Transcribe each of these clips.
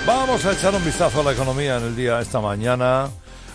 Vamos a echar un vistazo a la economía en el día esta mañana.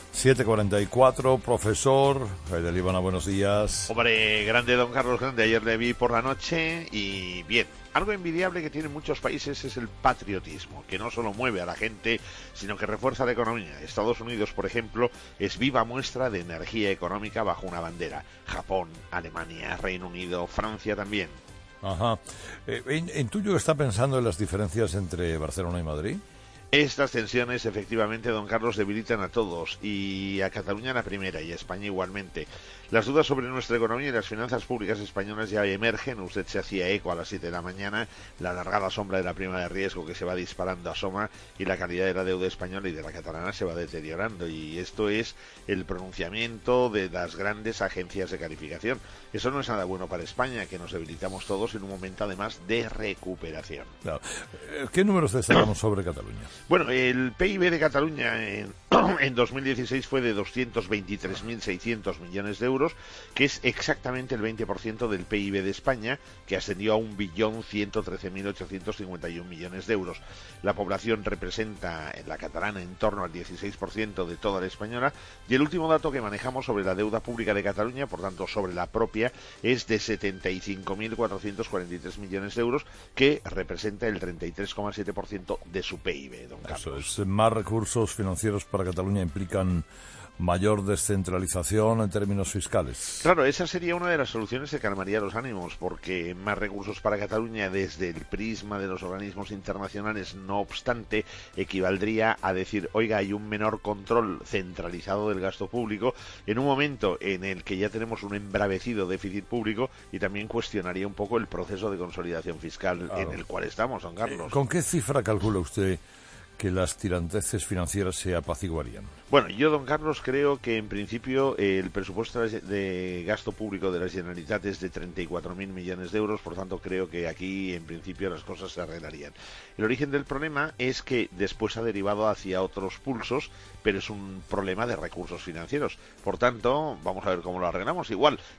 7:44, profesor Javier Líbana, buenos días. Hombre, grande don Carlos, grande. Ayer le vi por la noche y bien. Algo envidiable que tienen muchos países es el patriotismo, que no solo mueve a la gente, sino que refuerza la economía. Estados Unidos, por ejemplo, es viva muestra de energía económica bajo una bandera. Japón, Alemania, Reino Unido, Francia también. Ajá. ¿Intuyo que está pensando en las diferencias entre Barcelona y Madrid? Estas tensiones, efectivamente, don Carlos, debilitan a todos, y a Cataluña la primera, y a España igualmente. Las dudas sobre nuestra economía y las finanzas públicas españolas ya emergen. Usted se hacía eco a las 7 de la mañana. La alargada sombra de la prima de riesgo que se va disparando asoma, y la calidad de la deuda española y de la catalana se va deteriorando. Y esto es el pronunciamiento de las grandes agencias de calificación. Eso no es nada bueno para España, que nos debilitamos todos en un momento, además, de recuperación. Claro. ¿Qué números destacamos sobre Cataluña? Bueno, el PIB de Cataluña en 2016 fue de 223.600 millones de euros, que es exactamente el 20% del PIB de España, que ascendió a 1.113.851 millones de euros. La población representa en la catalana en torno al 16% de toda la española, y el último dato que manejamos sobre la deuda pública de Cataluña, por tanto sobre la propia, es de 75.443 millones de euros, que representa el 33,7% de su PIB, don Carlos. Eso es, más recursos financieros para Cataluña implican mayor descentralización en términos fiscales. Claro, esa sería una de las soluciones que calmaría los ánimos, porque más recursos para Cataluña desde el prisma de los organismos internacionales, no obstante, equivaldría a decir, oiga, hay un menor control centralizado del gasto público en un momento en el que ya tenemos un embravecido déficit público, y también cuestionaría un poco el proceso de consolidación fiscal, claro, en el cual estamos, don Carlos. ¿Con qué cifra calcula usted que las tiranteces financieras se apaciguarían? Bueno, yo, don Carlos, creo que en principio el presupuesto de gasto público de la Generalitat es de 34.000 millones de euros, por tanto creo que aquí en principio las cosas se arreglarían. El origen del problema es que después ha derivado hacia otros pulsos, pero es un problema de recursos financieros. Por tanto, vamos a ver cómo lo arreglamos. Igual